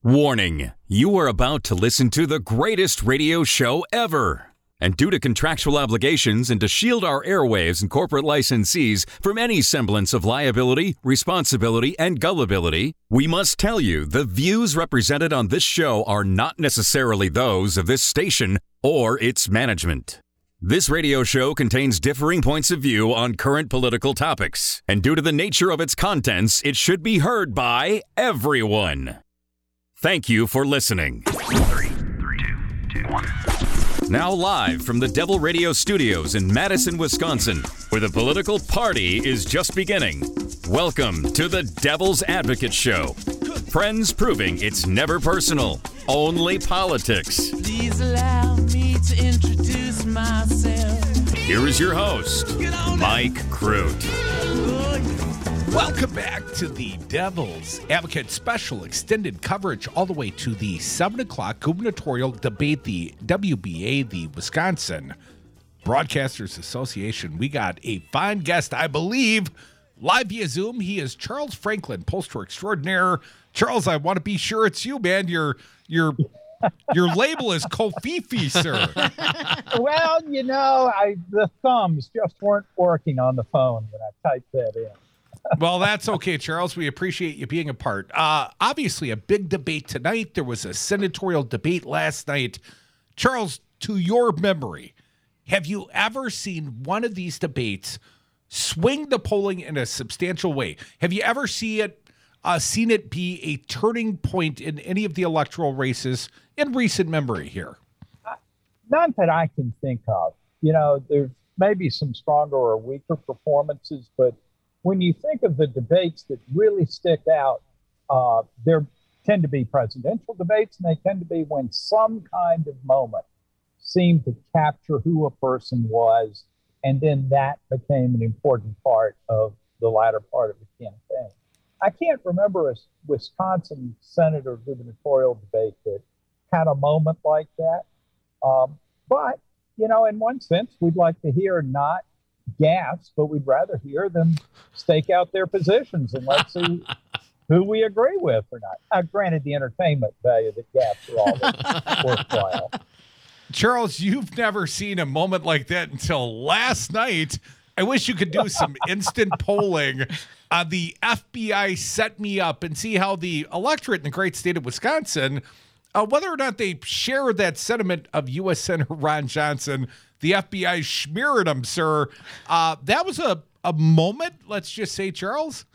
Warning, you are about to listen to the greatest radio show ever. And due to contractual obligations and to shield our airwaves and corporate licensees from any semblance of liability, responsibility, and gullibility, we must tell you the views represented on this show are not necessarily those of this station or its management. This radio show contains differing points of view on current political topics, and due to the nature of its contents, it should be heard by everyone. Thank you for listening. 3, 2, 1. Now live from the Devil Radio Studios in Madison, Wisconsin, where the political party is just beginning. Welcome to the Devil's Advocate Show. Friends proving it's never personal, only politics. Please allow me to introduce myself. Here is your host, Mike Crute. Welcome back to the Devil's Advocate Special extended coverage all the way to the 7 o'clock gubernatorial debate, the WBA, the Wisconsin Broadcasters Association. We got a fine guest, I believe, live via Zoom. He is Charles Franklin, pollster extraordinaire. Charles, I want to be sure it's you, man. Your label is Kofifi, sir. Well, the thumbs just weren't working on the phone when I typed that in. Well, that's okay, Charles. We appreciate you being a part. Obviously, a big debate tonight. There was a senatorial debate last night. Charles, to your memory, have you ever seen one of these debates swing the polling in a substantial way? Have you ever seen it be a turning point in any of the electoral races in recent memory here? None that I can think of. There's maybe some stronger or weaker performances, but when you think of the debates that really stick out, there tend to be presidential debates, and they tend to be when some kind of moment seemed to capture who a person was, and then that became an important part of the latter part of the campaign. I can't remember a Wisconsin Senate or gubernatorial debate that had a moment like that. But, in one sense, we'd like to hear not gas, but we'd rather hear them stake out their positions and let's see who we agree with or not. Granted, the entertainment value that gaps are always worthwhile. Charles, you've never seen a moment like that until last night. I wish you could do some instant polling on the FBI Set Me Up and see how the electorate in the great state of Wisconsin, whether or not they share that sentiment of U.S. Senator Ron Johnson. The FBI smeared him, sir. That was a moment, let's just say, Charles?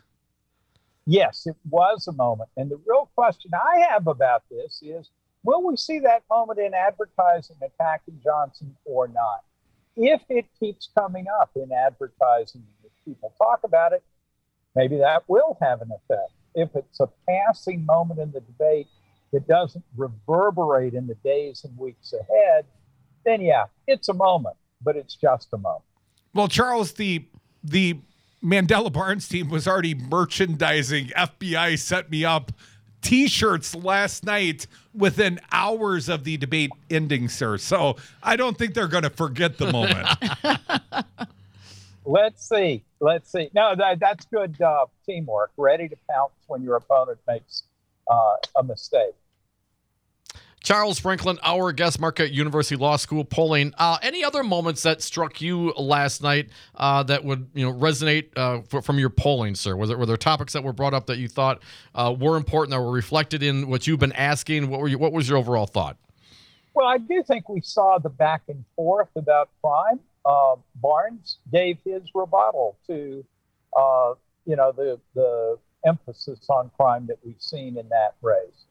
Yes, it was a moment. And the real question I have about this is, will we see that moment in advertising attacking Johnson or not? If it keeps coming up in advertising, if people talk about it, maybe that will have an effect. If it's a passing moment in the debate that doesn't reverberate in the days and weeks ahead, then yeah, it's a moment, but it's just a moment. Well, Charles, the Mandela Barnes team was already merchandising FBI Set Me Up T-shirts last night within hours of the debate ending, sir. So I don't think they're going to forget the moment. Let's see. No, that's good teamwork. Ready to pounce when your opponent makes a mistake. Charles Franklin, our guest, Marquette University Law School polling. Any other moments that struck you last night that would resonate from your polling, sir? Were there topics that were brought up that you thought were important, that were reflected in what you've been asking? What was your overall thought? Well, I do think we saw the back and forth about crime. Barnes gave his rebuttal to the emphasis on crime that we've seen in that race.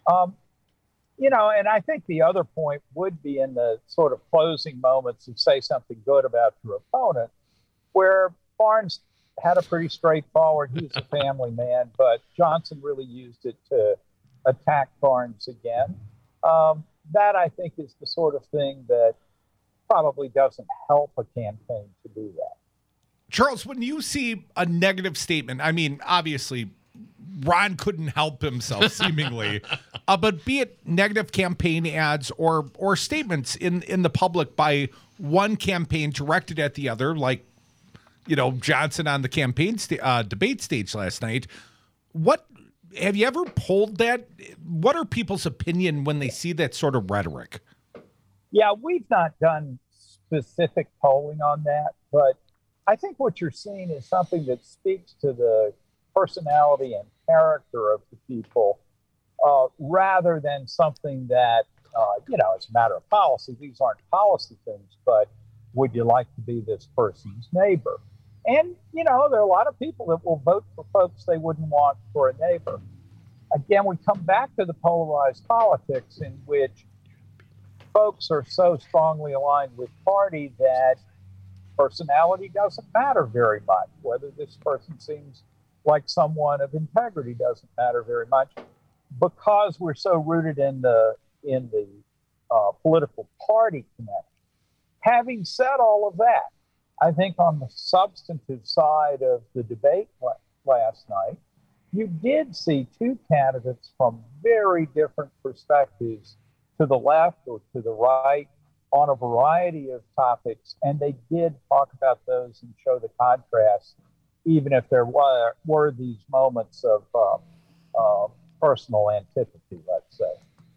And I think the other point would be in the sort of closing moments of say something good about your opponent, where Barnes had a pretty straightforward, he's a family man, but Johnson really used it to attack Barnes again. That, I think, is the sort of thing that probably doesn't help a campaign to do that. Charles, when you see a negative statement, I mean, obviously, Ron couldn't help himself, seemingly. But be it negative campaign ads or statements in the public by one campaign directed at the other, like, Johnson on the campaign debate stage last night, what have you ever polled that? What are people's opinion when they see that sort of rhetoric? Yeah, we've not done specific polling on that, but I think what you're seeing is something that speaks to the personality and character of the people, rather than something that, it's a matter of policy. These aren't policy things, but would you like to be this person's neighbor? And, there are a lot of people that will vote for folks they wouldn't want for a neighbor. Again, we come back to the polarized politics in which folks are so strongly aligned with party that personality doesn't matter very much. Whether this person seems like someone of integrity doesn't matter very much, because we're so rooted in the political party connection. Having said all of that, I think on the substantive side of the debate last night, you did see two candidates from very different perspectives, to the left or to the right, on a variety of topics, and they did talk about those and show the contrast, even if there were these moments of personal antipathy, let's say.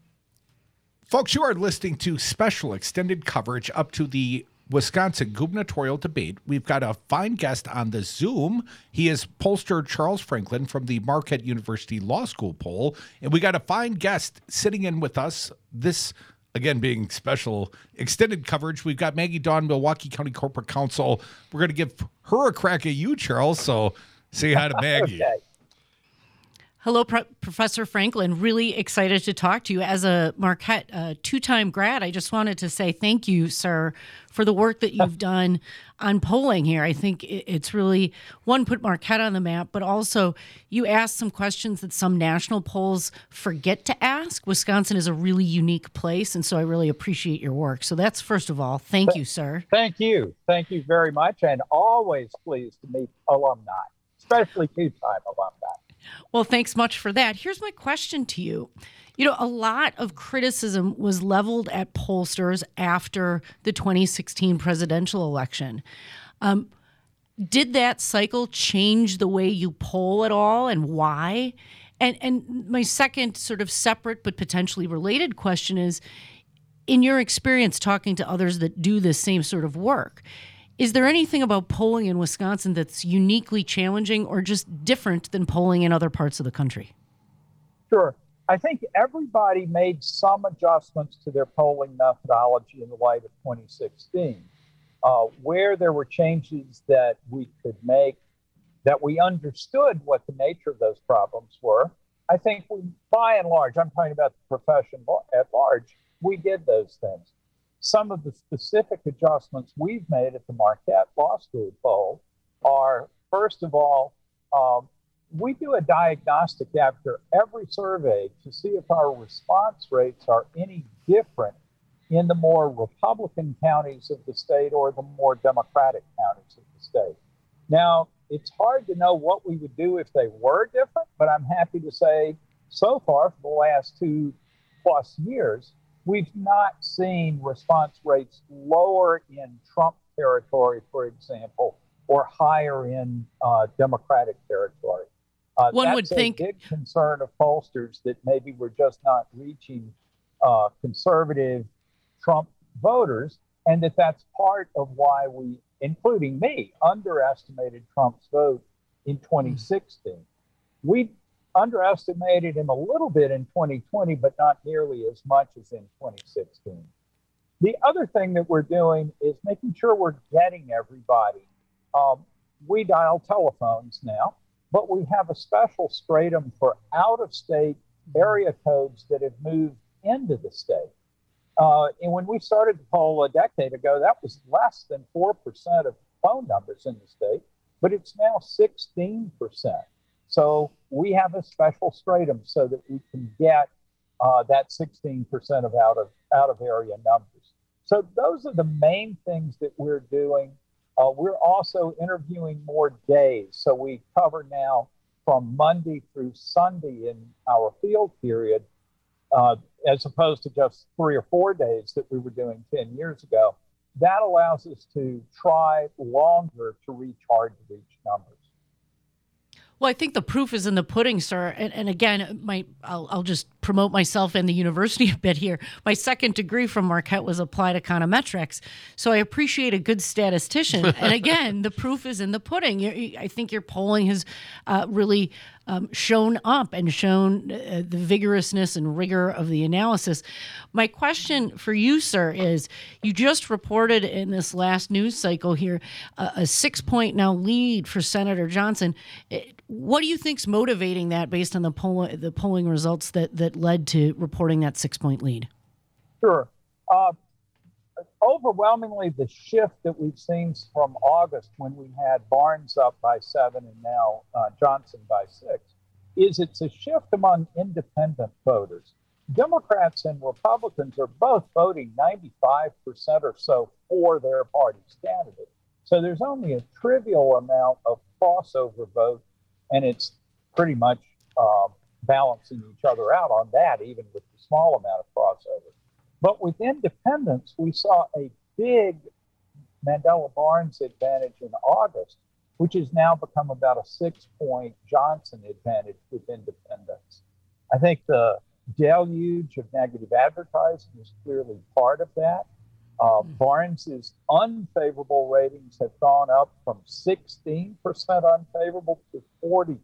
Folks, you are listening to special extended coverage up to the Wisconsin gubernatorial debate. We've got a fine guest on the Zoom. He is pollster Charles Franklin from the Marquette University Law School poll. And we got a fine guest sitting in with us. This, again, being special extended coverage. We've got Maggie Dawn, Milwaukee County Corporate Counsel. We're going to give her a crack at you, Charles. So say hi to Maggie. Okay. Hello, Professor Franklin. Really excited to talk to you. As a Marquette two-time grad, I just wanted to say thank you, sir, for the work that you've done on polling here. I think it's really, one, put Marquette on the map, but also you asked some questions that some national polls forget to ask. Wisconsin is a really unique place, and so I really appreciate your work. So that's, first of all, thank you, sir. Thank you. Thank you very much, and always pleased to meet alumni, especially two-time alumni. Well, thanks much for that. Here's my question to you. A lot of criticism was leveled at pollsters after the 2016 presidential election. Did that cycle change the way you poll at all, and why? And my second sort of separate but potentially related question is, in your experience talking to others that do this same sort of work, is there anything about polling in Wisconsin that's uniquely challenging or just different than polling in other parts of the country? Sure. I think everybody made some adjustments to their polling methodology in the light of 2016. Where there were changes that we could make, that we understood what the nature of those problems were, I think we, by and large, I'm talking about the profession at large, we did those things. Some of the specific adjustments we've made at the Marquette Law School poll are, first of all, we do a diagnostic after every survey to see if our response rates are any different in the more Republican counties of the state or the more Democratic counties of the state. Now, it's hard to know what we would do if they were different, but I'm happy to say so far for the last 2+ years, we've not seen response rates lower in Trump territory, for example, or higher in Democratic territory. One would think a big concern of pollsters that maybe we're just not reaching conservative Trump voters, and that's part of why we, including me, underestimated Trump's vote in 2016. We underestimated him a little bit in 2020, but not nearly as much as in 2016. The other thing that we're doing is making sure we're getting everybody. We dial telephones now, but we have a special stratum for out-of-state area codes that have moved into the state. And when we started the poll a decade ago, that was less than 4% of phone numbers in the state, but it's now 16%. So we have a special stratum so that we can get that 16% of out of area numbers. So those are the main things that we're doing. We're also interviewing more days. So we cover now from Monday through Sunday in our field period, as opposed to just 3 or 4 days that we were doing 10 years ago. That allows us to try longer to reach hard to reach numbers. Well, I think the proof is in the pudding, sir. And again, I'll just promote myself and the university a bit here. My second degree from Marquette was applied econometrics, so I appreciate a good statistician. And again, the proof is in the pudding. I think your polling has really shown up and shown the vigorousness and rigor of the analysis. My question for you, sir, is you just reported in this last news cycle here a 6-point now lead for Senator Johnson. What do you think's motivating that based on the polling results that led to reporting that 6-point lead? Sure. Overwhelmingly, the shift that we've seen from August when we had Barnes up by 7 and now Johnson by 6 is it's a shift among independent voters. Democrats and Republicans are both voting 95% or so for their party's candidate. So there's only a trivial amount of crossover vote, and it's pretty much balancing each other out on that, even with the small amount of crossover. But with independents, we saw a big Mandela Barnes advantage in August, which has now become about a 6-point Johnson advantage with independents. I think the deluge of negative advertising is clearly part of that. Barnes's unfavorable ratings have gone up from 16% unfavorable to 40%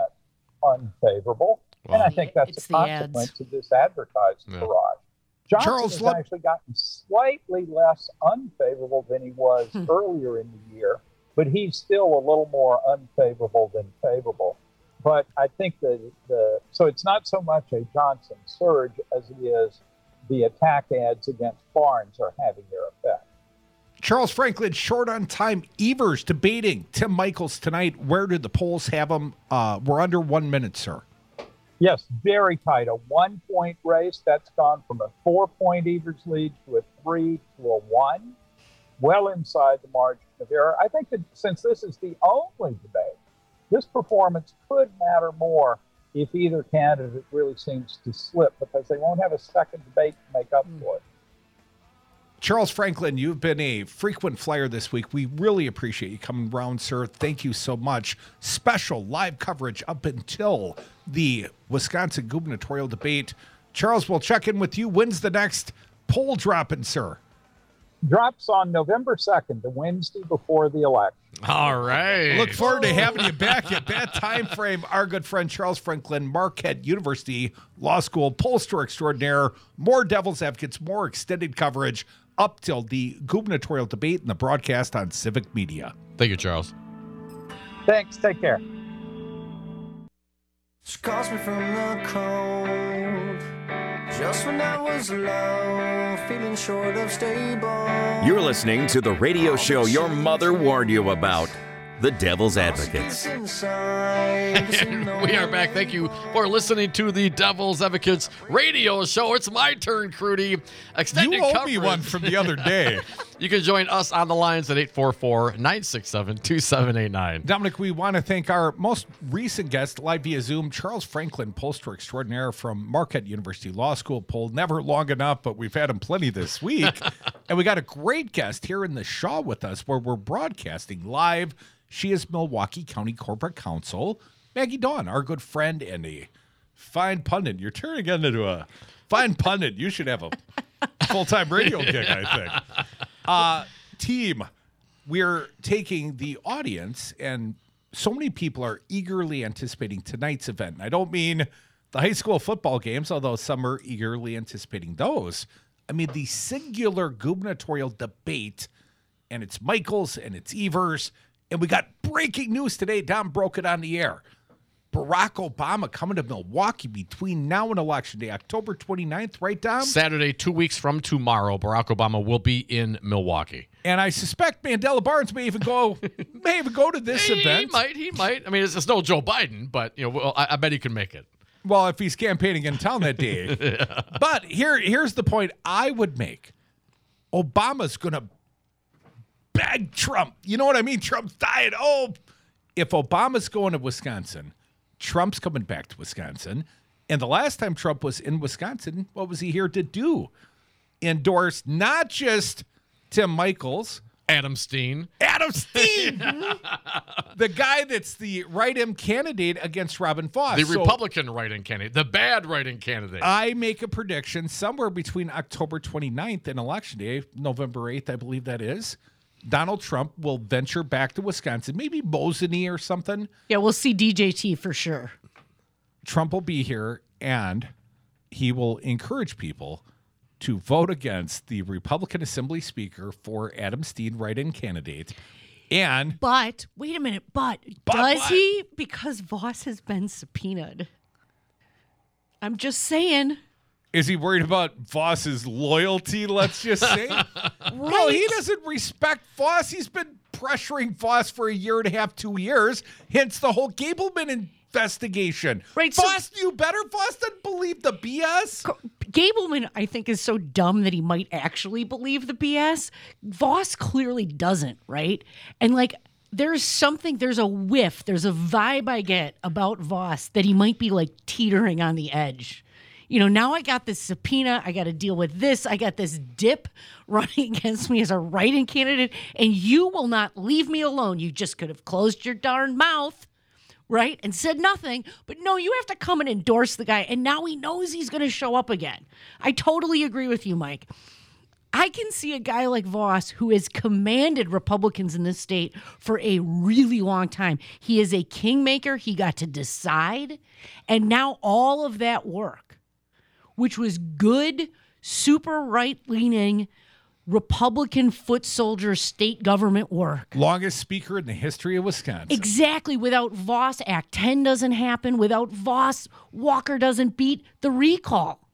unfavorable. Wow. And I think that's a consequence of this advertising barrage. Johnson has actually gotten slightly less unfavorable than he was earlier in the year, but he's still a little more unfavorable than favorable. But I think so it's not so much a Johnson surge as it is the attack ads against Barnes are having their effect. Charles Franklin, short on time. Evers debating Tim Michels tonight. Where did the polls have him? We're under 1 minute, sir. Yes, very tight. A 1-point race. That's gone from a 4-point Evers lead to a 3 to a 1. Well inside the margin of error. I think that since this is the only debate, this performance could matter more if either candidate really seems to slip, because they won't have a second debate to make up for it. Charles Franklin, you've been a frequent flyer this week. We really appreciate you coming around, sir. Thank you so much. Special live coverage up until the Wisconsin gubernatorial debate. Charles, we'll check in with you. When's the next poll dropping, sir? Drops on November 2nd, the Wednesday before the election. All right. Look forward to having you back at that time frame. Our good friend Charles Franklin, Marquette University Law School pollster extraordinaire. More Devil's Advocates, more extended coverage up till the gubernatorial debate and the broadcast on Civic Media. Thank you, Charles. Thanks. Take care. She calls me from the cold, just when I was low, feeling short of stable. You're listening to the radio show your mother warned you about, The Devil's Advocates. And we are back. Thank you for listening to the Devil's Advocates radio show. It's my turn, Crudy. Extended you owe coverage. me one from the other day. You can join us on the lines at 844-967-2789. Dominic, we want to thank our most recent guest live via Zoom, Charles Franklin, pollster extraordinaire from Marquette University Law School. Poll never long enough, but we've had him plenty this week. And we got a great guest here in the Shaw with us, where we're broadcasting live. She is Milwaukee County Corporate Counsel, Maggie Dawn, our good friend and a fine pundit. You're turning into a fine pundit. You should have a full-time radio gig, I think. Team, we're taking the audience, and so many people are eagerly anticipating tonight's event. And I don't mean the high school football games, although some are eagerly anticipating those. I mean the singular gubernatorial debate, and it's Michels and it's Evers. And we got breaking news today. Dom broke it on the air. Barack Obama coming to Milwaukee between now and Election Day, October 29th, right, Dom? Saturday, 2 weeks from tomorrow, Barack Obama will be in Milwaukee. And I suspect Mandela Barnes may even go to this event. He might. I mean, it's no Joe Biden, but I bet he can make it. Well, if he's campaigning in town that day. Yeah. But here's the point I would make. Obama's going to bag Trump. You know what I mean? Trump's dying. Oh, if Obama's going to Wisconsin, Trump's coming back to Wisconsin. And the last time Trump was in Wisconsin, what was he here to do? Endorse not just Tim Michels Adam Steen. Adam Steen, the guy that's the write-in candidate against Robin Voss. The So Republican write-in candidate. The bad write-in candidate. I make a prediction somewhere between October 29th and Election Day, November 8th, I believe that is. Donald Trump will venture back to Wisconsin, maybe Mosinee or something. Yeah, we'll see DJT for sure. Trump will be here, and he will encourage people to vote against the Republican Assembly Speaker for Adam Steen, write-in candidate. And But, wait a minute, but But does what? he? Because Voss has been subpoenaed. I'm just saying. is he worried about Voss's loyalty, let's just say? Well, he doesn't respect Voss. He's been pressuring Voss for a year and a half, 2 years, hence the whole Gableman investigation. Right, so- Voss knew better. Voss didn't believe the BS. Gableman, I think, is so dumb that he might actually believe the BS. Voss clearly doesn't, right? And like, there's a whiff, there's a vibe I get about Voss that he might be like teetering on the edge. You know, now I got this subpoena, I got to deal with this, I got this dip running against me as a write-in candidate, and you will not leave me alone. You just could have closed your darn mouth, right, and said nothing. But no, you have to come and endorse the guy, and now he knows he's going to show up again. I totally agree with you, Mike. I can see a guy like Voss who has commanded Republicans in this state for a really long time. He is a kingmaker. He got to decide. And now all of that work, which was good, super right-leaning Republican foot soldier state government work. Longest speaker in the history of Wisconsin. Exactly. Without Voss, Act 10 doesn't happen. Without Voss, Walker doesn't beat the recall.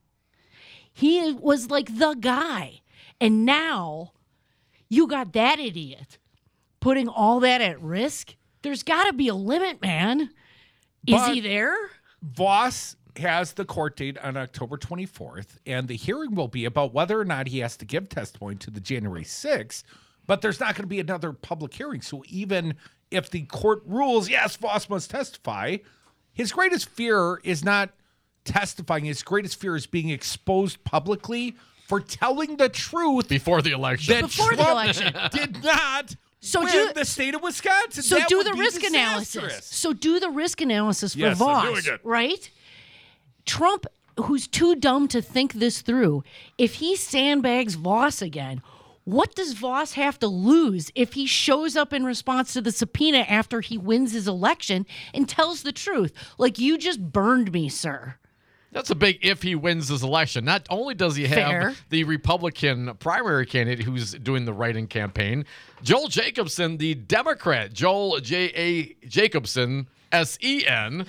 He was like the guy. And now you got that idiot putting all that at risk. There's got to be a limit, man. Is But he there? Voss has the court date on October 24th, and the hearing will be about whether or not he has to give testimony to the January 6th, but there's not going to be another public hearing. So even if the court rules, yes, Voss must testify, his greatest fear is not testifying. His greatest fear is being exposed publicly for telling the truth Before the election. that Before the Trump election. did not So win do- the state of Wisconsin. So That do would the be risk disastrous. analysis. So do the risk analysis for Yes, I'm Voss, doing it. right? Trump, who's too dumb to think this through, if he sandbags Voss again, what does Voss have to lose if he shows up in response to the subpoena after he wins his election and tells the truth? Like, you just burned me, sir. That's a big if he wins this election. Not only does he have Fair. the Republican primary candidate who's doing the write-in campaign, Joel Jacobson, the Democrat, Joel J.A. Jacobson, S-E-N.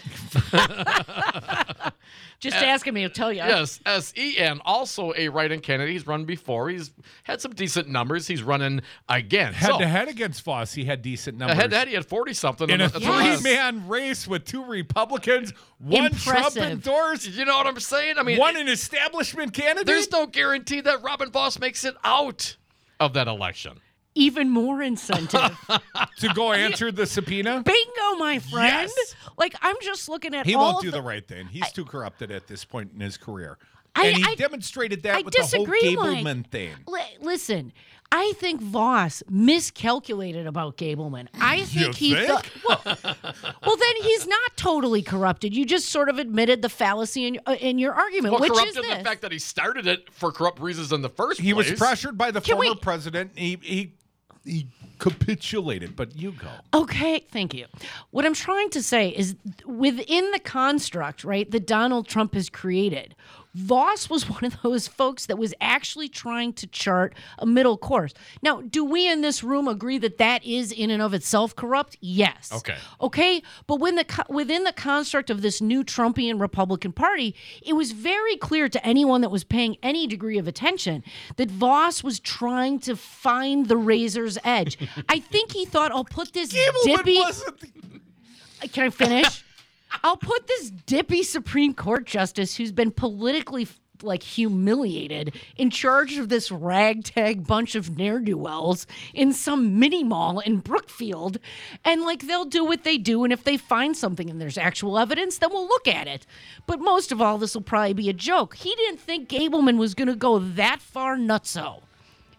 Just asking me to tell you. Yes, S-E-N, also a write-in candidate. He's run before. He's had some decent numbers. He's running again. Head-to-head against Voss, he had decent numbers. Head-to-head, he had 40-something. In a That's what it was. three-man race with two Republicans, one Trump Impressive. endorsed, You know what I'm saying? I mean, one an establishment candidate. there's no guarantee that Robin Voss makes it out of that election. Even more incentive. to go answer the subpoena. Bingo, my friend. Yes. Like, I'm just looking at He all won't of do the right thing. He's too corrupted at this point in his career. I- And he I- demonstrated that I with the whole disagree, Gableman Mike. thing. Listen, I think Voss miscalculated about Gableman. I think You he think? well, then he's not totally corrupted. You just sort of admitted the fallacy in your argument, Well, which is corrupted this. the fact that he started it for corrupt reasons in the first He place. was pressured by the Can former we- president. He capitulated, but you go. Okay, thank you. What I'm trying to say is within the construct, right, that Donald Trump has created, Voss was one of those folks that was actually trying to chart a middle course. Now, do we in this room agree that that is in and of itself corrupt? Yes. Okay. Okay, but when within the construct of this new Trumpian Republican Party, it was very clear to anyone that was paying any degree of attention that Voss was trying to find the razor's edge. I think he thought, I'll put this dippy... Can I finish? I'll put this dippy Supreme Court justice who's been politically humiliated in charge of this ragtag bunch of ne'er-do-wells in some mini mall in Brookfield, and they'll do what they do, and if they find something and there's actual evidence, then we'll look at it. But most of all, this will probably be a joke. He didn't think Gableman was going to go that far nutso.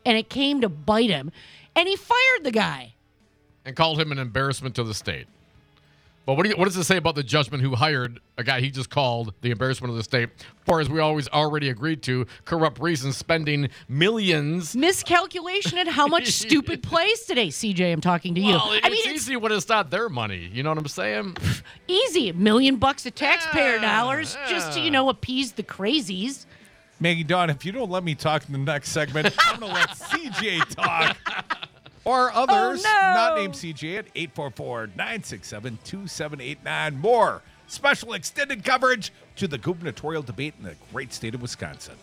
and it came to bite him, and he fired the guy. And called him an embarrassment to the state. But what does it say about the judgment who hired a guy he just called the embarrassment of the state for, as we always already agreed to, corrupt reasons, spending millions? Miscalculation at how much stupid plays today, CJ, I'm talking to you. Well, it's easy when it's not their money. You know what I'm saying? Easy. $1 million of taxpayer dollars just to, appease the crazies. Maggie Dawn, if you don't let me talk in the next segment, I'm going to let CJ talk. Or others, not named CJ, at 844-967-2789. More special extended coverage to the gubernatorial debate in the great state of Wisconsin.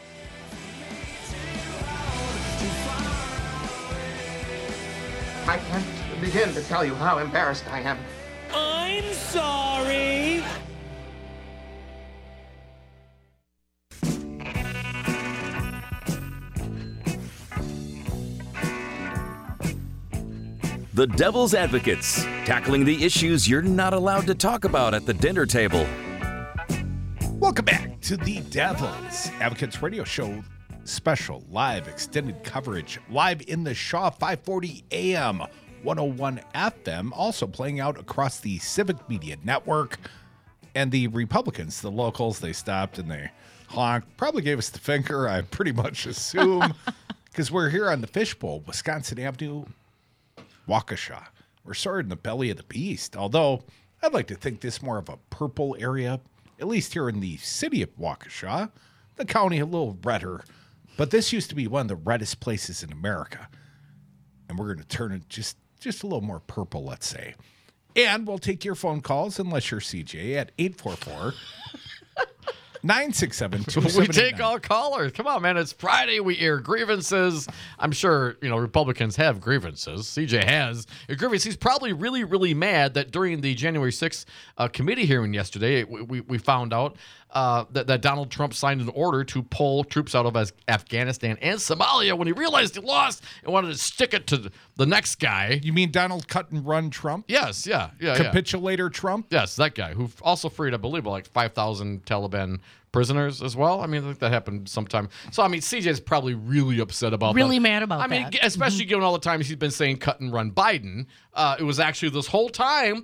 I can't begin to tell you how embarrassed I am. I'm sorry. The Devil's Advocates, tackling the issues you're not allowed to talk about at the dinner table. Welcome back to the Devil's Advocates Radio Show special live extended coverage live in the Shaw 540 AM 101 FM, also playing out across the Civic Media Network. And the Republicans, the locals, they stopped and they honked, probably gave us the finger, I pretty much assume, because we're here on the Fishbowl, Wisconsin Avenue, Waukesha. We're sort of in the belly of the beast, although I'd like to think this more of a purple area, at least here in the city of Waukesha. The county a little redder, but this used to be one of the reddest places in America. And we're going to turn it just a little more purple, let's say. And we'll take your phone calls, unless you're CJ, at 844 967-2789. We take all callers. Come on, man. It's Friday. We air grievances. I'm sure, Republicans have grievances. CJ has a grievance. He's probably really, really mad that during the January 6th committee hearing yesterday, we found out that Donald Trump signed an order to pull troops out of Afghanistan and Somalia when he realized he lost and wanted to stick it to the next guy. You mean Donald Cut and Run Trump? Yes, yeah. Capitulator Trump? Yes, that guy who also freed, I believe, like 5,000 Taliban prisoners as well. I mean, I think that happened sometime. So, CJ's probably really upset about that. Really mad about that. Especially given all the times he's been saying cut and run Biden. It was actually the whole time,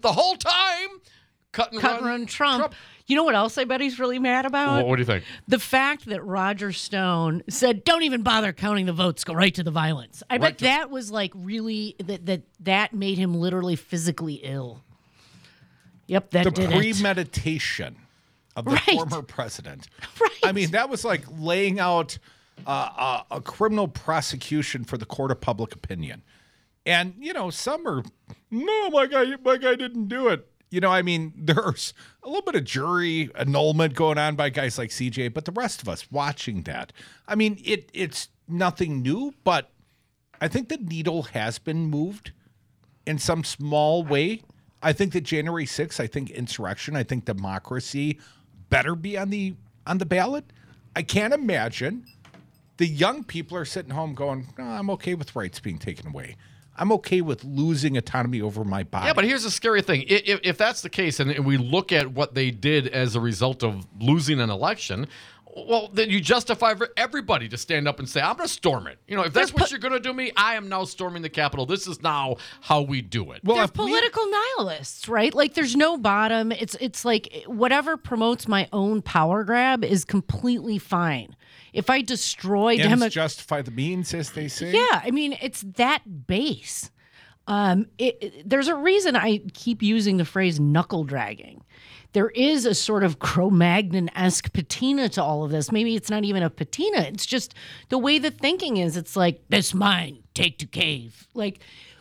cut and run Trump. You know what else I bet he's really mad about? What do you think? The fact that Roger Stone said, don't even bother counting the votes, go right to the violence. I bet that was like really, that made him literally physically ill. Yep, that did it. The premeditation of the former president. Right. That was like laying out a criminal prosecution for the court of public opinion. And, some are, no, my guy didn't do it. There's a little bit of jury annulment going on by guys like CJ, but the rest of us watching that, it's nothing new, but I think the needle has been moved in some small way. I think that January 6th, I think insurrection, I think democracy better be on the ballot. I can't imagine the young people are sitting home going, no, I'm okay with rights being taken away. I'm okay with losing autonomy over my body. Yeah, but here's the scary thing. If that's the case, and we look at what they did as a result of losing an election, well, then you justify for everybody to stand up and say, I'm going to storm it. If that's what you're going to do me, I am now storming the Capitol. This is now how we do it. Well, they're political nihilists, right? Like, there's no bottom. It's like whatever promotes my own power grab is completely fine. If I destroy Ends justify the means, as they say. Yeah, it's that base. There's a reason I keep using the phrase knuckle dragging. There is a sort of Cro-Magnon-esque patina to all of this. Maybe it's not even a patina. It's just the way the thinking is. It's like, this mine, take to cave. Like,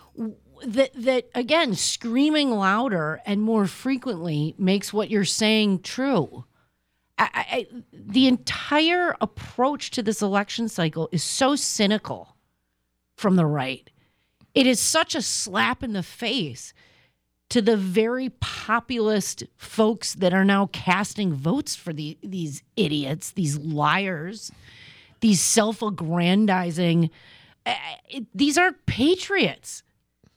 that again, screaming louder and more frequently makes what you're saying true. The entire approach to this election cycle is so cynical from the right. It is such a slap in the face to the very populist folks that are now casting votes for these idiots, these liars, these self-aggrandizing. These aren't patriots.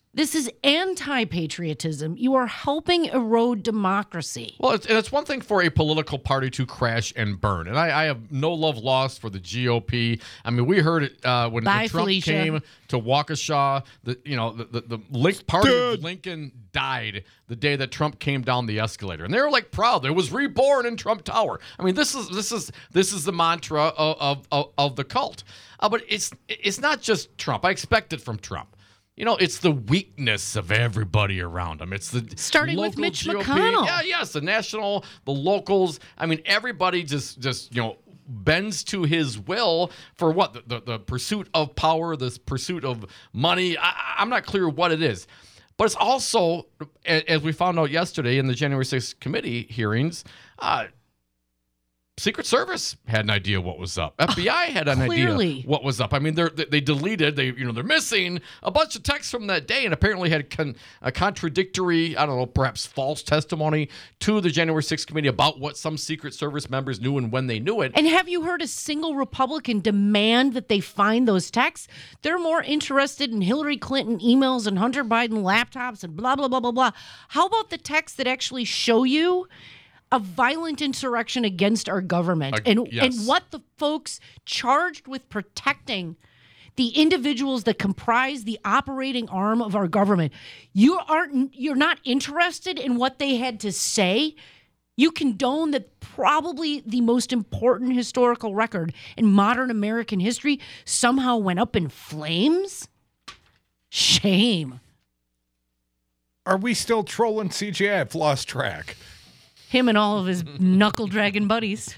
This is anti-patriotism. You are helping erode democracy. Well, it's one thing for a political party to crash and burn, and I have no love lost for the GOP. I mean, we heard it when Trump Felicia. came to Waukesha. The Link party of Lincoln died the day that Trump came down the escalator, and they were like proud. It was reborn in Trump Tower. I mean, this is the mantra of the cult. But it's not just Trump. I expect it from Trump. It's the weakness of everybody around him. It's the starting with local Mitch GOP. McConnell. Yeah, yes, the national, the locals. I mean, everybody just bends to his will for what? The pursuit of power, this pursuit of money. I'm not clear what it is. But it's also, as we found out yesterday in the January 6th committee hearings, Secret Service had an idea what was up. FBI had an idea what was up. I mean, they deleted. They're missing a bunch of texts from that day, and apparently had a contradictory, I don't know, perhaps false testimony to the January 6th committee about what some Secret Service members knew and when they knew it. And have you heard a single Republican demand that they find those texts? They're more interested in Hillary Clinton emails and Hunter Biden laptops and blah blah blah blah blah. How about the texts that actually show you a violent insurrection against our government and what the folks charged with protecting the individuals that comprise the operating arm of our government? You're not interested in what they had to say. You condone that probably the most important historical record in modern American history somehow went up in flames? Shame. Are we still trolling CJ? I've lost track. Him and all of his knuckle dragon buddies.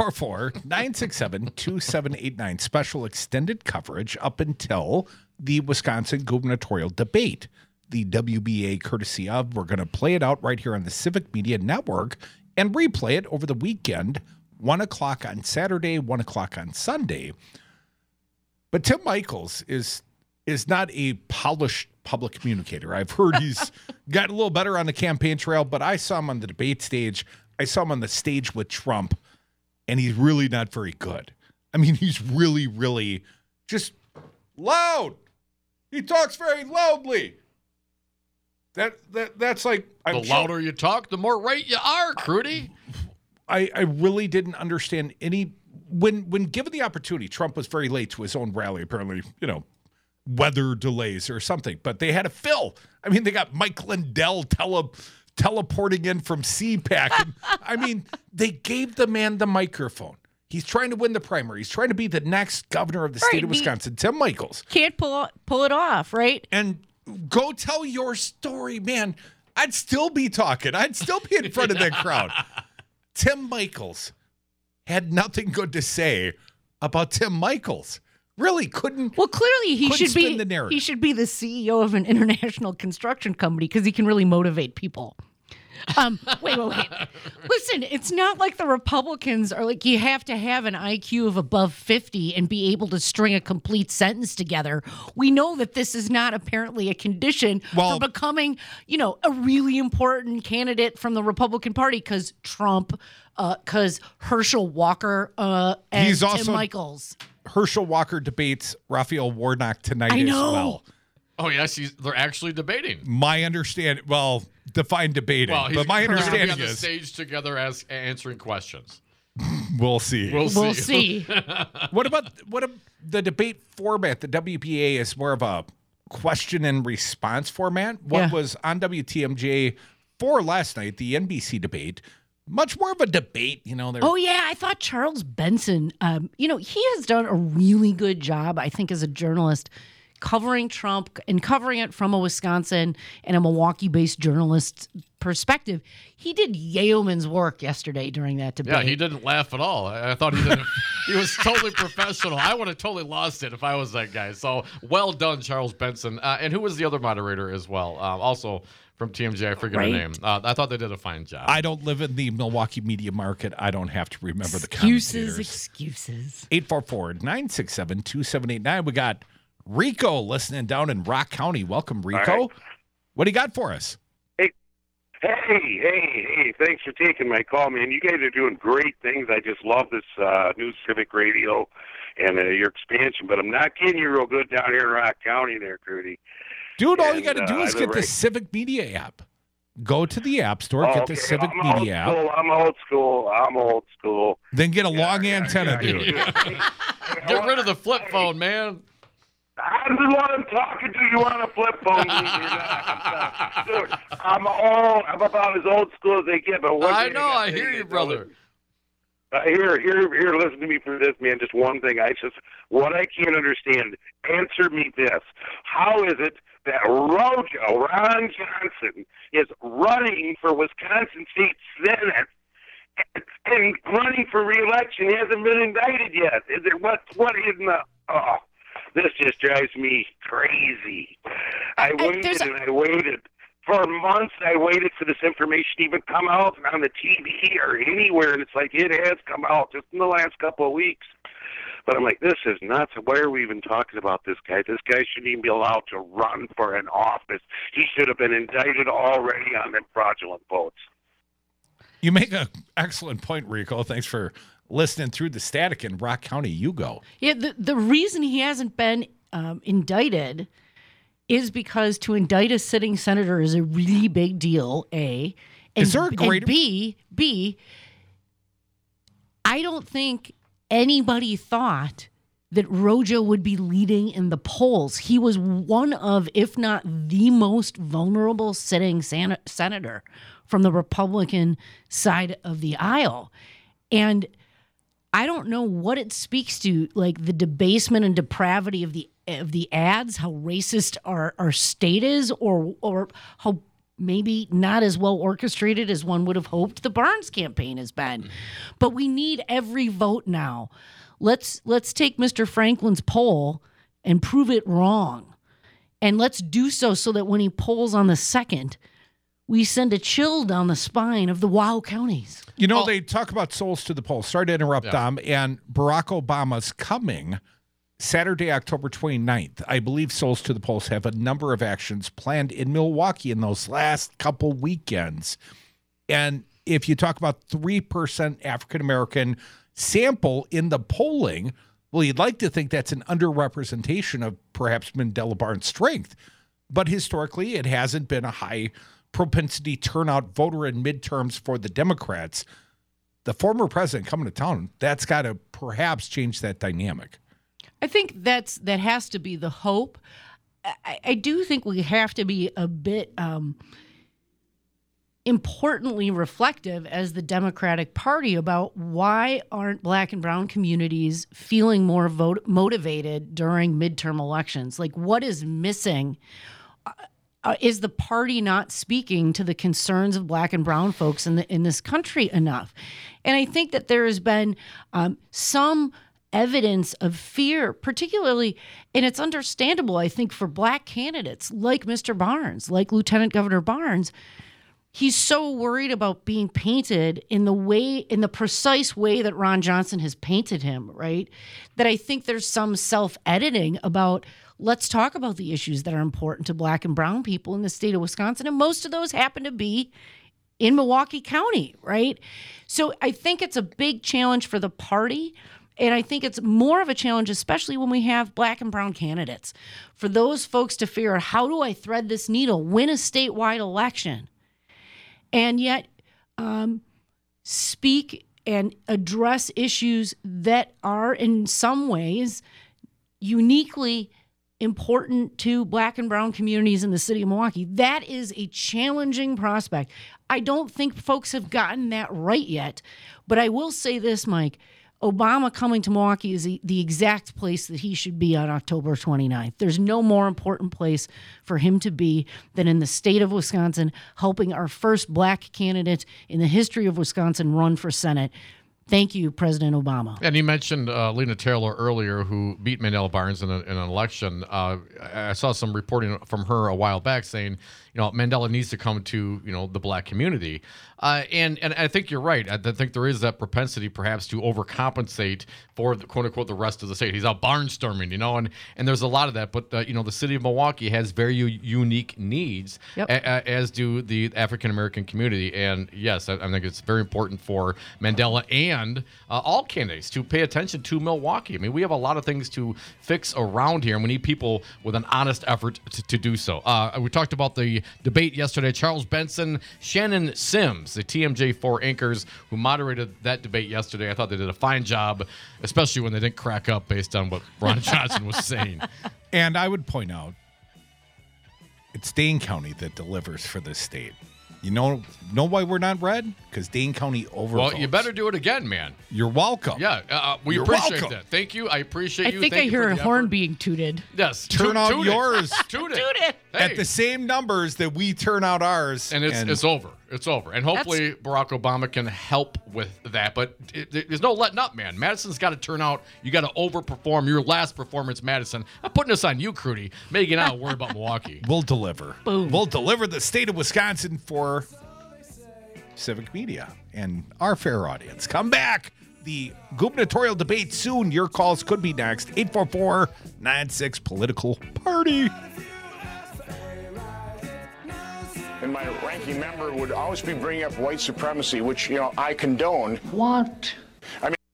844-967-2789. Special extended coverage up until the Wisconsin gubernatorial debate. The WBA courtesy of. We're going to play it out right here on the Civic Media Network and replay it over the weekend, 1 o'clock on Saturday, 1 o'clock on Sunday. But Tim Michels is not a polished public communicator. I've heard he's gotten a little better on the campaign trail, but I saw him on the debate stage. I saw him on the stage with Trump, and he's really not very good. I mean, he's really, really just loud. He talks very loudly. That's like... The louder you talk, the more right you are, Crudy. I really didn't understand any... When given the opportunity, Trump was very late to his own rally, apparently, weather delays or something, but they had to fill. I mean, they got Mike Lindell teleporting in from CPAC. And, I mean, they gave the man the microphone. He's trying to win the primary. He's trying to be the next governor of the state of Wisconsin, Tim Michels. Can't pull it off, right? And go tell your story, man. I'd still be talking. I'd still be in front of that crowd. Tim Michels had nothing good to say about Tim Michels. Really couldn't. Well, clearly he should be. The narrative. He should be the CEO of an international construction company because he can really motivate people. Wait. Listen, it's not like the Republicans are like you have to have an IQ of above 50 and be able to string a complete sentence together. We know that this is not apparently a condition for becoming, a really important candidate from the Republican Party because Trump, because Herschel Walker, and he's also Tim Michels. Herschel Walker debates Raphael Warnock tonight as well. Oh, yes, they're actually debating. My understanding, define debating, but my understanding on the is stage together as answering questions. We'll see. We'll see. What about the debate format? The WBA is more of a question and response format. What was on WTMJ for last night, the NBC debate, much more of a debate, Oh, yeah. I thought Charles Benson, he has done a really good job, I think, as a journalist covering Trump and covering it from a Wisconsin and a Milwaukee-based journalist perspective. He did yeoman's work yesterday during that debate. Yeah, he didn't laugh at all. I thought he didn't. He was totally professional. I would have totally lost it if I was that guy. So well done, Charles Benson. And who was the other moderator as well? Also from TMJ, I forget her name. I thought they did a fine job. I don't live in the Milwaukee media market. I don't have to remember the commentators. Excuses. 844-967-2789. We got Rico listening down in Rock County. Welcome, Rico. Right. What do you got for us? Hey, thanks for taking my call, man. You guys are doing great things. I just love this new Civic Radio and your expansion, but I'm not getting you real good down here in Rock County there, Crudy. Dude, all you And, got to do is I've get been the ra- Civic Media app. Go to the App Store, get the Okay, Civic I'm Media app, I'm old school. then get a long antenna, dude. Get rid of the flip phone, man. I'm the one I'm talking to. You want a flip phone? Dude, I'm old. I'm about as old school as they get. But one I thing know. gotta I say hear is, you, brother. Here, listen to me for this, man. Just one thing. What I can't understand, answer me this. How is it that Rojo, Ron Johnson, is running for Wisconsin State Senate and running for re-election? He hasn't been indicted yet. Is it what in the... Oh, this just drives me crazy. I waited. For months, I waited for this information to even come out on the TV or anywhere, and it's like it has come out just in the last couple of weeks. But I'm like, this is nuts. Why are we even talking about this guy? This guy shouldn't even be allowed to run for an office. He should have been indicted already on them fraudulent votes. You make an excellent point, Rico. Thanks for listening through the static in Rock County. You go. Yeah, the reason he hasn't been indicted is because to indict a sitting senator is a really big deal, A. And, Is there a greater... and B, I don't think anybody thought that Rojo would be leading in the polls. He was one of, if not the most vulnerable sitting senator from the Republican side of the aisle. And I don't know what it speaks to, like the debasement and depravity of the ads, how racist our state is, or how maybe not as well orchestrated as one would have hoped the Barnes campaign has been. But we need every vote now. Let's take Mr. Franklin's poll and prove it wrong. And let's do so that when he polls on the 2nd, we send a chill down the spine of the WOW counties. You know, they talk about souls to the polls. Sorry to interrupt, Dom. And Barack Obama's coming Saturday, October 29th. I believe Souls to the Polls have a number of actions planned in Milwaukee in those last couple weekends. And if you talk about 3% African-American sample in the polling, well, you'd like to think that's an underrepresentation of perhaps Mandela Barnes' strength. But historically, it hasn't been a high propensity turnout voter in midterms for the Democrats. The former president coming to town, that's got to perhaps change that dynamic. I think that has to be the hope. I do think we have to be a bit importantly reflective as the Democratic Party about why aren't Black and brown communities feeling more motivated during midterm elections? Like, what is missing? Is the party not speaking to the concerns of Black and brown folks in this country enough? And I think that there has been some evidence of fear, particularly, and it's understandable, I think, for Black candidates like Mr. Barnes, like Lieutenant Governor Barnes. He's so worried about being painted in the precise way that Ron Johnson has painted him, right? That I think there's some self-editing about, let's talk about the issues that are important to Black and brown people in the state of Wisconsin. And most of those happen to be in Milwaukee County, right? So I think it's a big challenge for the party. And I think it's more of a challenge, especially when we have Black and brown candidates, for those folks to figure out, how do I thread this needle, win a statewide election, and yet speak and address issues that are in some ways uniquely important to Black and brown communities in the city of Milwaukee. That is a challenging prospect. I don't think folks have gotten that right yet. But I will say this, Mike. Obama coming to Milwaukee is the exact place that he should be on October 29th. There's no more important place for him to be than in the state of Wisconsin, helping our first Black candidate in the history of Wisconsin run for Senate. Thank you, President Obama. And you mentioned Lena Taylor earlier, who beat Mandela Barnes in an election. I saw some reporting from her a while back saying, Mandela needs to come to, the Black community. And I think you're right. I think there is that propensity perhaps to overcompensate for the, quote unquote, the rest of the state. He's out barnstorming, and there's a lot of that. But, the city of Milwaukee has very unique needs, as do the African-American community. And yes, I think it's very important for Mandela and all candidates to pay attention to Milwaukee. I mean, we have a lot of things to fix around here, and we need people with an honest effort to do so. We talked about the debate yesterday. Charles Benson, Shannon Sims, the TMJ4 anchors who moderated that debate yesterday. I thought they did a fine job, especially when they didn't crack up based on what Ron Johnson was saying. And I would point out, it's Dane County that delivers for this state. You know why we're not red? Because Dane County overvotes. Well, you better do it again, man. You're welcome. Yeah, we You're appreciate welcome. that. Thank you. I appreciate you. I think Thank I you hear for a the horn effort. being tooted. Yes. Turn out toot yours. Toot Toot it. Hey. At the same numbers that we turn out ours. And it's over. It's over. And hopefully Barack Obama can help with that. But there's no letting up, man. Madison's got to turn out. You got to overperform your last performance, Madison. I'm putting this on you, Crudy. Megan, I'll worry about Milwaukee. We'll deliver. Boom. We'll deliver the state of Wisconsin for Civic Media and our fair audience. Come back. The gubernatorial debate soon. Your calls could be next. 844-96 Political Party. And my ranking member would always be bringing up white supremacy, which, I condone. What? I mean,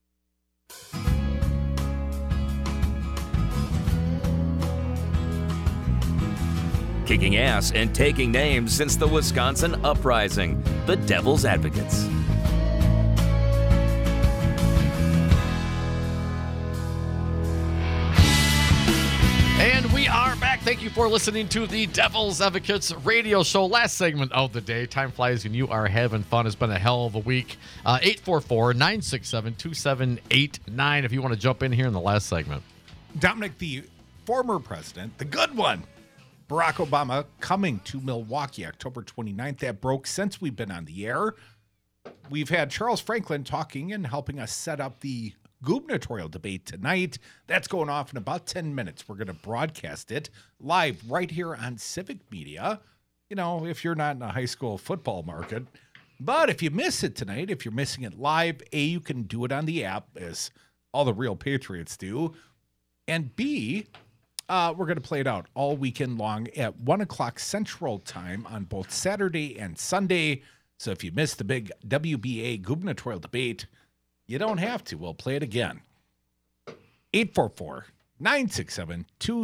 Kicking ass and taking names since the Wisconsin Uprising. The Devil's Advocates. And we are back. Thank you for listening to the Devil's Advocates radio show. Last segment of the day. Time flies when you are having fun. It's been a hell of a week. 844-967-2789 if you want to jump in here in the last segment. Dominic, the former president, the good one, Barack Obama, coming to Milwaukee October 29th. That broke since we've been on the air. We've had Charles Franklin talking and helping us set up the gubernatorial debate tonight. That's going off in about 10 minutes. We're going to broadcast it live right here on Civic Media. If you're not in a high school football market. But if you miss it tonight, if you're missing it live, A, you can do it on the app, as all the real Patriots do. And B, we're going to play it out all weekend long at 1 o'clock Central Time on both Saturday and Sunday. So if you missed the big WBA gubernatorial debate, you don't have to. We'll play it again. 844-967-2789.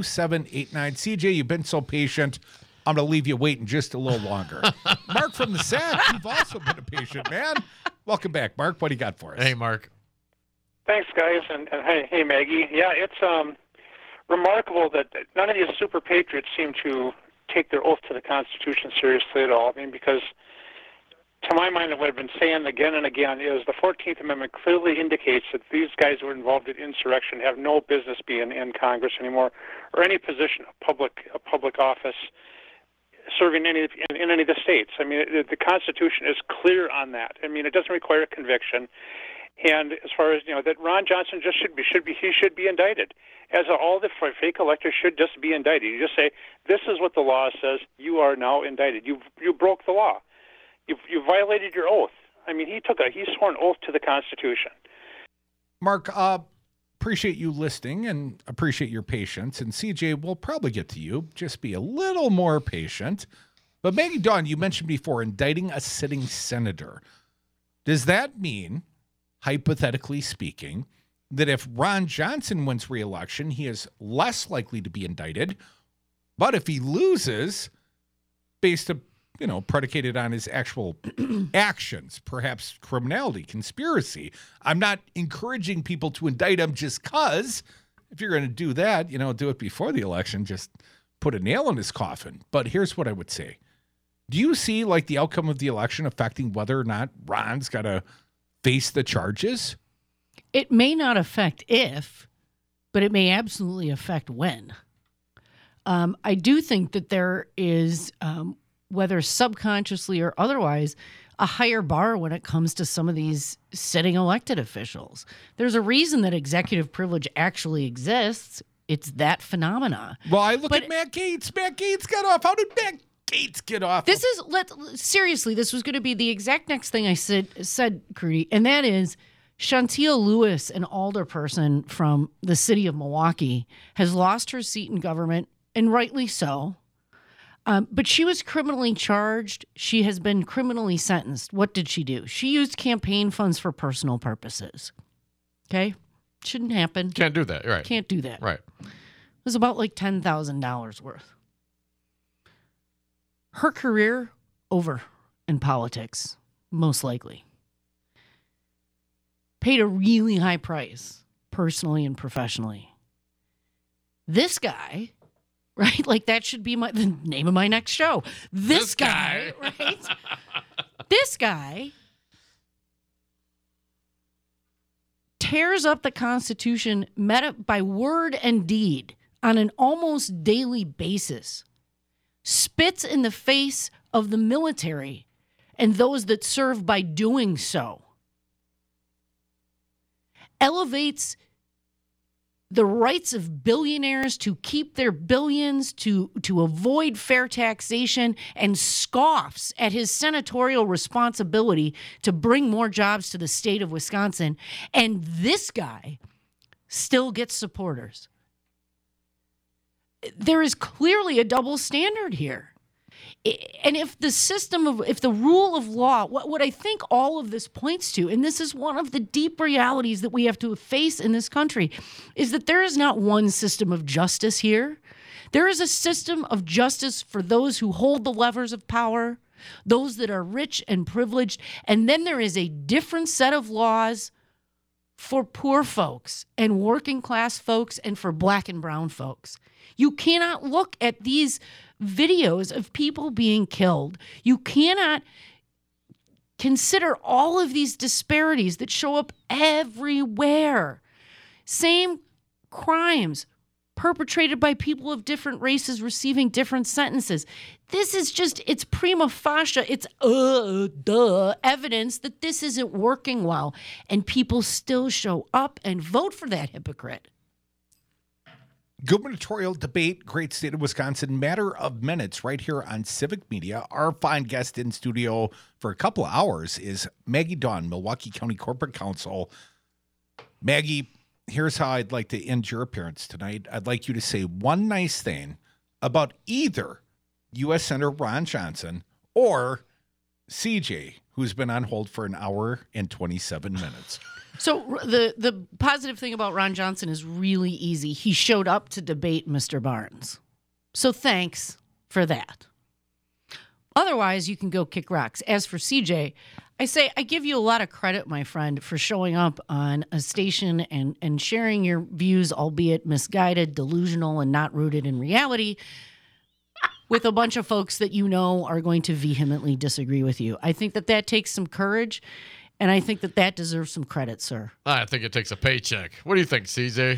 CJ, you've been so patient. I'm going to leave you waiting just a little longer. Mark from the SAC, you've also been a patient man. Welcome back, Mark. What do you got for us? Hey, Mark. Thanks, guys. And hey, Maggie. Yeah, it's remarkable that none of these super patriots seem to take their oath to the Constitution seriously at all. I mean, because to my mind, what I've been saying again and again is the 14th Amendment clearly indicates that these guys who are involved in insurrection have no business being in Congress anymore or any position of public office serving in any of the states. I mean, the Constitution is clear on that. I mean, it doesn't require a conviction. And as far as, that Ron Johnson just should be indicted. As all the fake electors should just be indicted. You just say, this is what the law says. You are now indicted. You broke the law. You violated your oath. I mean, he swore an oath to the Constitution. Mark, appreciate you listening and appreciate your patience. And CJ, we'll probably get to you. Just be a little more patient. But Maggie Dawn, you mentioned before indicting a sitting senator. Does that mean, hypothetically speaking, that if Ron Johnson wins re-election, he is less likely to be indicted? But if he loses, based on predicated on his actual actions, perhaps criminality, conspiracy. I'm not encouraging people to indict him just because. If you're going to do that, do it before the election. Just put a nail in his coffin. But here's what I would say. Do you see the outcome of the election affecting whether or not Ron's got to face the charges? It may not affect if, but it may absolutely affect when. I do think that there is, whether subconsciously or otherwise, a higher bar when it comes to some of these sitting elected officials. There's a reason that executive privilege actually exists. It's that phenomena. Well, I look at Matt Gaetz. Matt Gaetz got off. How did Matt Gaetz get off? Seriously, this was going to be the exact next thing I said, Crudy, and that is Chantia Lewis, an alderperson from the city of Milwaukee, has lost her seat in government, and rightly so. But she was criminally charged. She has been criminally sentenced. What did she do? She used campaign funds for personal purposes. Okay? Shouldn't happen. Can't do that. Right. Can't do that. Right. It was about like $10,000 worth. Her career over in politics, most likely. Paid a really high price, personally and professionally. This guy, right? Like that should be the name of my next show. This guy, right? This guy tears up the Constitution by word and deed on an almost daily basis, spits in the face of the military and those that serve by doing so, elevates the rights of billionaires to keep their billions, to avoid fair taxation, and scoffs at his senatorial responsibility to bring more jobs to the state of Wisconsin. And this guy still gets supporters. There is clearly a double standard here. And if the rule of law, what I think all of this points to, and this is one of the deep realities that we have to face in this country, is that there is not one system of justice here. There is a system of justice for those who hold the levers of power, those that are rich and privileged, and then there is a different set of laws for poor folks and working class folks and for black and brown folks. You cannot look at these videos of people being killed. You cannot consider all of these disparities that show up everywhere. Same crimes perpetrated by people of different races receiving different sentences. This is just, it's prima facie, it's evidence that this isn't working well. And people still show up and vote for that hypocrite. Gubernatorial debate, great state of Wisconsin, matter of minutes right here on Civic Media. Our fine guest in studio for a couple of hours is Maggie Dawn, Milwaukee County Corporate Counsel. Maggie, here's how I'd like to end your appearance tonight. I'd like you to say one nice thing about either U.S. Senator Ron Johnson or CJ, who's been on hold for an hour and 27 minutes. So the positive thing about Ron Johnson is really easy. He showed up to debate Mr. Barnes. So thanks for that. Otherwise, you can go kick rocks. As for CJ, I give you a lot of credit, my friend, for showing up on a station and sharing your views, albeit misguided, delusional, and not rooted in reality, with a bunch of folks that you know are going to vehemently disagree with you. I think that takes some courage. And I think that deserves some credit, sir. I think it takes a paycheck. What do you think, CJ?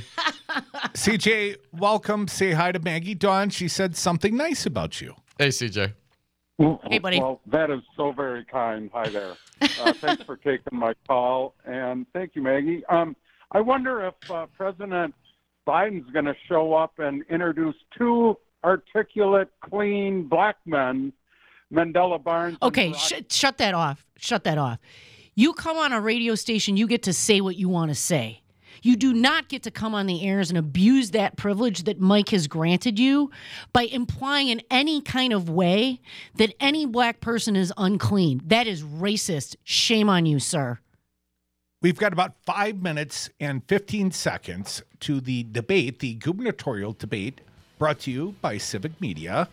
CJ, welcome. Say hi to Maggie Dawn. She said something nice about you. Hey, CJ. Hey, buddy. Well, that is so very kind. Hi there. Thanks for taking my call. And thank you, Maggie. I wonder if President Biden's going to show up and introduce two articulate, clean black men, Mandela Barnes. Okay, shut that off. Shut that off. You come on a radio station, you get to say what you want to say. You do not get to come on the airs and abuse that privilege that Mike has granted you by implying in any kind of way that any black person is unclean. That is racist. Shame on you, sir. We've got about 5 minutes and 15 seconds to the debate, the gubernatorial debate, brought to you by Civic Media.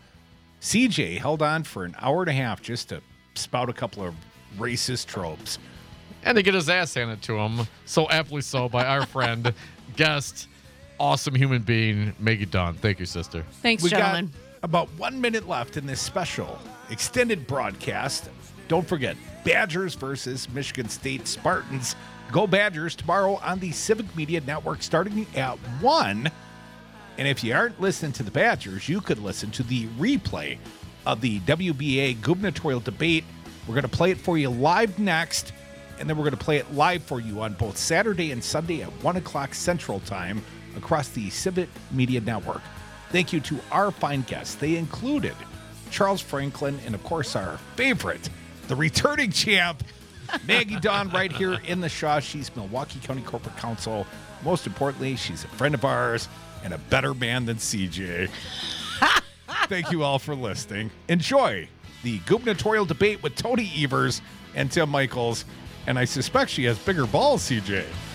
CJ held on for an hour and a half just to spout a couple of racist tropes. And to get his ass handed to him, so aptly so, by our friend, guest, awesome human being, Maggie Dawn. Thank you, sister. Thanks, we gentlemen. Got about 1 minute left in this special extended broadcast. Don't forget, Badgers versus Michigan State Spartans. Go Badgers tomorrow on the Civic Media Network starting at 1. And if you aren't listening to the Badgers, you could listen to the replay of the WBA gubernatorial debate. We're going to play it for you live next. And then we're going to play it live for you on both Saturday and Sunday at 1 o'clock Central Time across the Civic Media Network. Thank you to our fine guests. They included Charles Franklin and, of course, our favorite, the returning champ, Maggie Dawn, right here in the Shaw. She's Milwaukee County Corporate Counsel. Most importantly, she's a friend of ours and a better man than CJ. Thank you all for listening. Enjoy the gubernatorial debate with Tony Evers and Tim Michaels. And I suspect she has bigger balls, CJ.